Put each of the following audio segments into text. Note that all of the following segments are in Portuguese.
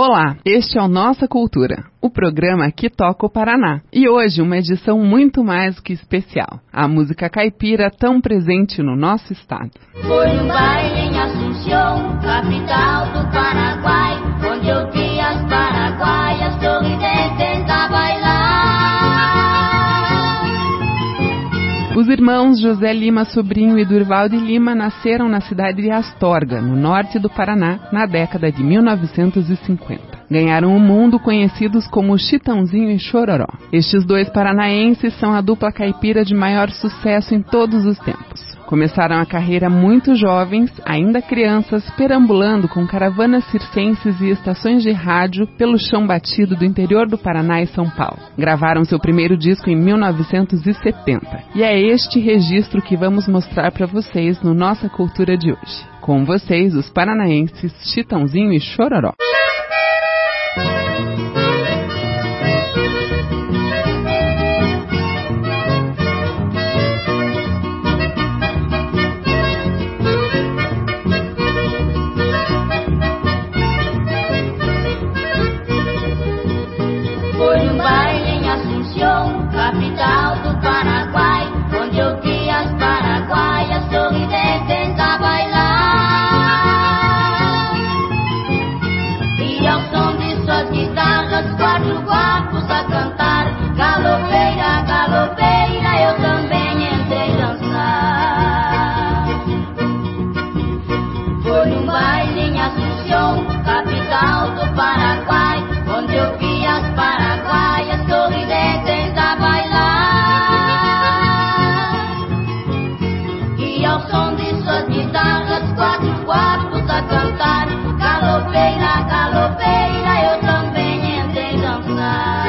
Olá, este é o Nossa Cultura, o programa que toca o Paraná. E hoje uma edição muito mais que especial. A música caipira tão presente no nosso estado. Foi um baile em Assunção, capital do Paraguai, onde eu vi as paraguaias sorridentes a bailar. Os irmãos José Lima Sobrinho e Durval de Lima nasceram na cidade de Astorga, no norte do Paraná, na década de 1950. Ganharam o mundo conhecidos como Chitãozinho e Chororó. Estes dois paranaenses são a dupla caipira de maior sucesso em todos os tempos. Começaram a carreira muito jovens, ainda crianças, perambulando com caravanas circenses e estações de rádio pelo chão batido do interior do Paraná e São Paulo. Gravaram seu primeiro disco em 1970. E é este registro que vamos mostrar para vocês no Nossa Cultura de hoje. Com vocês, os paranaenses Chitãozinho e Chororó. Capital do Paraguai, onde eu vi as paraguaias sorridentes a bailar. E ao som de suas guitarras, quatro guapos a cantar. Galopeira, galopeira, eu também entrei dançar. Foi um baile em Assunção, capital do Paraguai, onde eu vi as paraguaias sorridentes a bailar. E ao som de suas guitarras, quatro guapos a cantar. Galopeira, galopeira, eu também entrei dançar.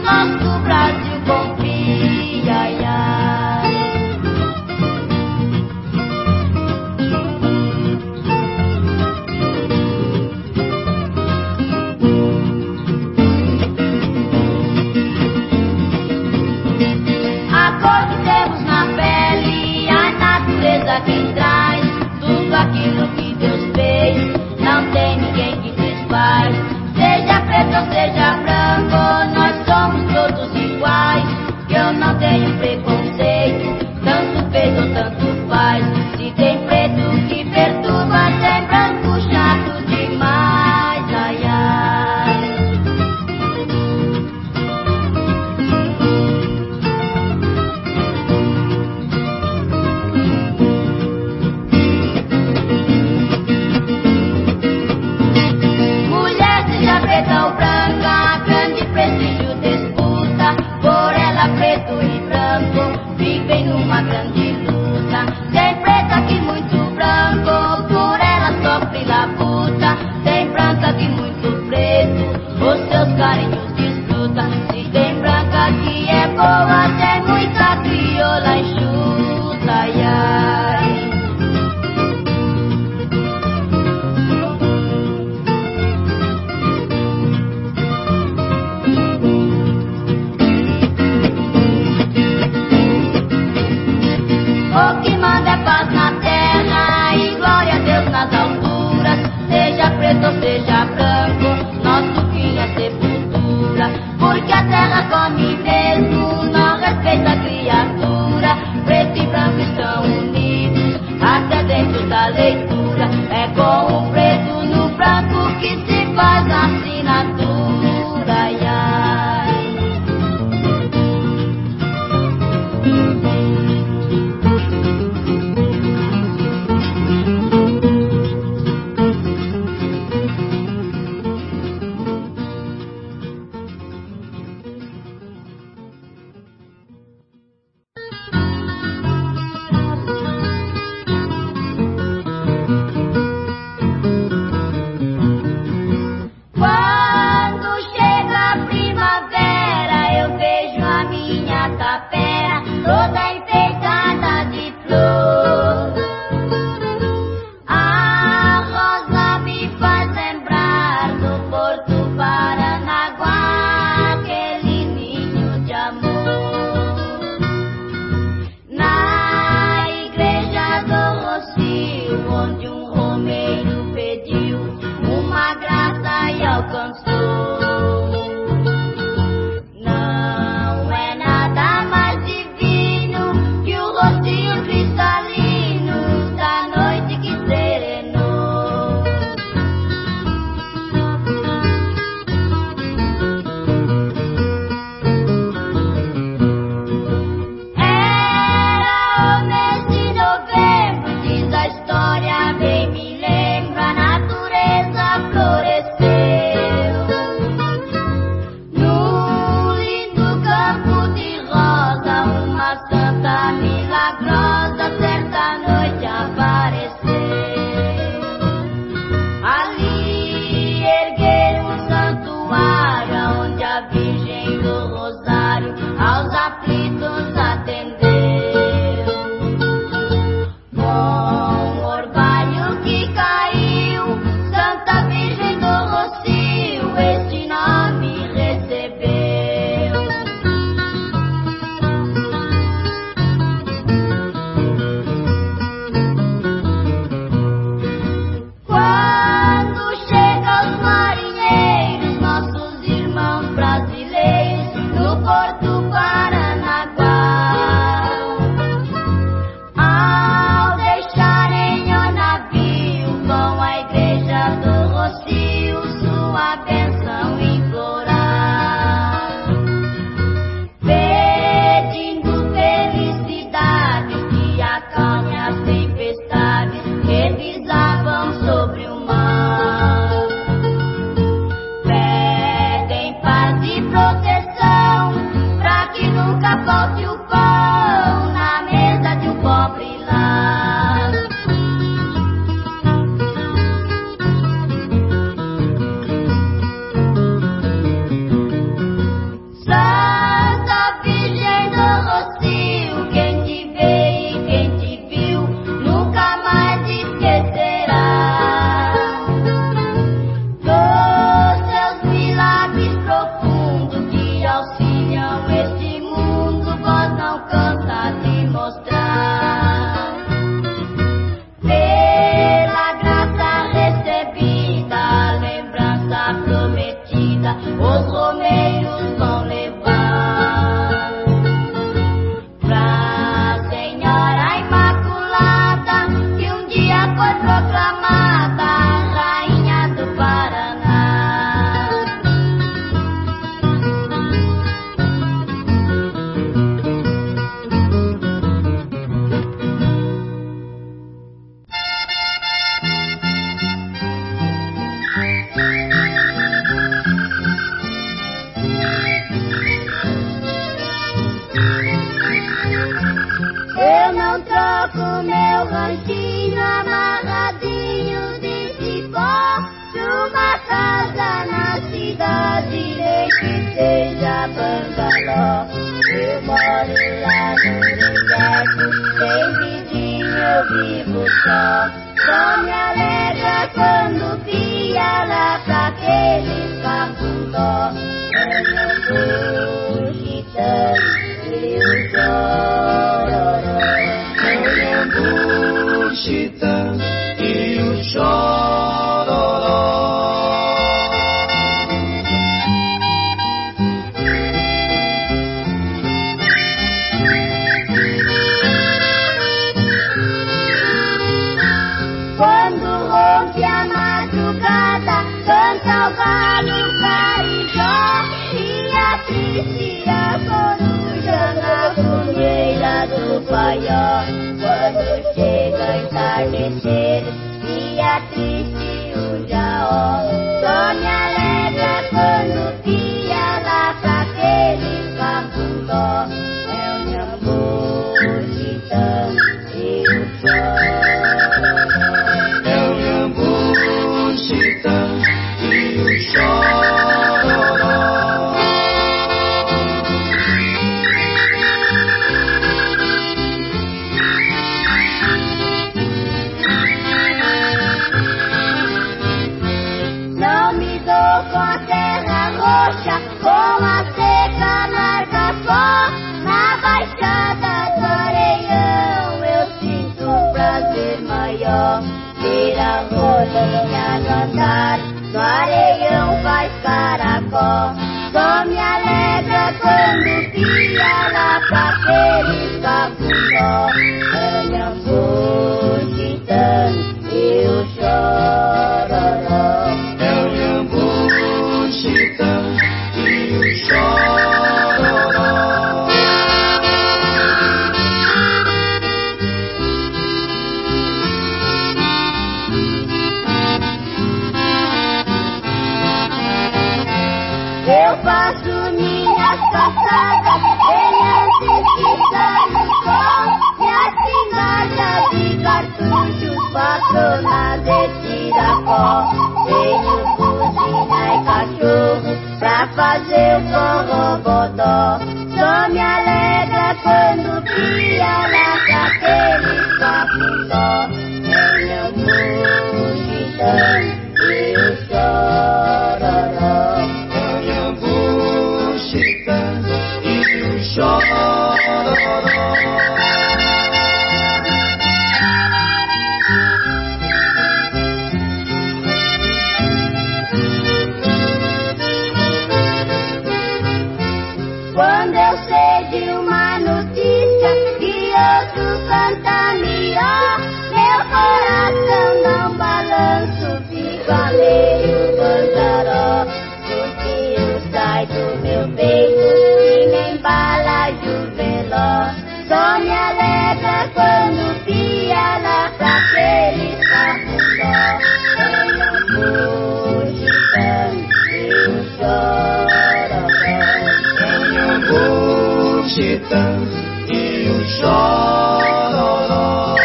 nosso Brasil confia, ai, ai. A cor que temos na pele, a natureza quem traz, tudo aquilo que Deus fez, não tem ninguém que desfaz. Seja preto ou seja branco, nós somos todos iguais. Eu não tenho preconceito, tanto fez ou tanto faz. Se tem preto que perturba, tem branco chato demais, ai, ai. Mulher, seja preta ou branca, grande prestígio disputa. Por ela preto e branco vivem numa grande luta. Tem preta que muito branco, por ela sofre labuta. Tem branca que muito preto, os seus carinhos desfruta. Se tem branca que é boa, tem muita crioula enxuta, ai, ai. O que manda é paz na terra e glória a Deus nas alturas. Seja preto ou seja branco, nosso fim é sepultura. Porque a terra come mesmo, não respeita a criatura. Preto e branco estão unidos, até dentro da leitura. É com o preto no branco que se faz a assinatura, ai, ai. Quando chega a primavera, eu vejo a minha tapera toda enfeitada de flor. A rosa me faz lembrar do Porto Paranaguá, aquele ninho de amor. Na igreja do Rocio, onde um romeiro pediu uma graça e alcançou. Não é nada mais divino que o rostinho cristalino da noite que serenou. Era o mês de novembro, diz a história, bem me lembra, a natureza floresceu. No lindo campo de rosa, uma santa milagrosa certa noite apareceu. Ali ergueram um santuário, onde a Virgem do Rosário aos aflitos atendeu. Com o orvalho que caiu, Santa Virgem do Rocio este nome recebeu. Quando chegam os marinheiros, nossos irmãos brasileiros, no Porto Paranaguá, ao deixarem o navio, vão à igreja do Rocio sua bênção implorar, pedindo felicidade que acalme as tempestades que desavam sobre o mar. Pedem paz e proteção pra que nunca falte o pão na mesa de um pobre lar. São Eu não troco meu ranchinho amarradinho de cipó numa casa na cidade, nem que seja bangalô. Eu moro lá no deserto, sem vizinho eu vivo só me alegra quando pia lá pra aquele cafundó. Eu gitano e o chororó. Eu gitano e o chororó. Canta o galo carijó e a triste a coruja na fogueira do paió. Quando chega entardecer e a triste o jaó, só me alegra quando pia lá pra aquele cafundó. É o Nhambu gitano e o chororó. É o Nhambu gitano e o chororó. Não me dou com a terra roxa, com a seca marca só. Na baixada do Areião eu sinto prazer maior. Ver a rolinha no andar, no areião faz caracol. Só me alegra quando pia lá pra aquele cafundó. É o Nhambu gitano e o chororó. É o Nhambu gitano e o chororó. Eu faço minhas passadas bem antes que saia o sol, e a espingarda de cartuchos patrona de tiracó. Tenho buzina e cachorro pra fazer o forrobodó. Só me alegra quando pia lá pra aquele cafundó. É Nhambu gitano e o chororó. E o chororó. Quando eu sei de uma notícia que outro canta melhor, meu coração não balança, fica meio bandaró. Porque eu sai do meu peito e me embala juveló. Só me alegra quando pia lá pra aquele cafundó. É Nhambu gitano e o chororó. É Nhambu gitano e o chororó.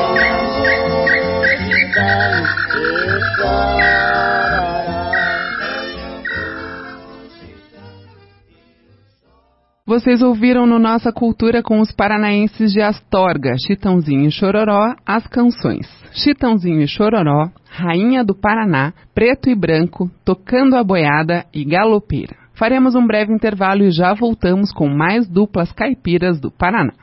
É Nhambu gitano e o chororó. Vocês ouviram no Nossa Cultura com os paranaenses de Astorga, Chitãozinho e Chororó, as canções Chitãozinho e Chororó, Rainha do Paraná, Preto e Branco, Tocando a Boiada e Galopeira. Faremos um breve intervalo e já voltamos com mais duplas caipiras do Paraná.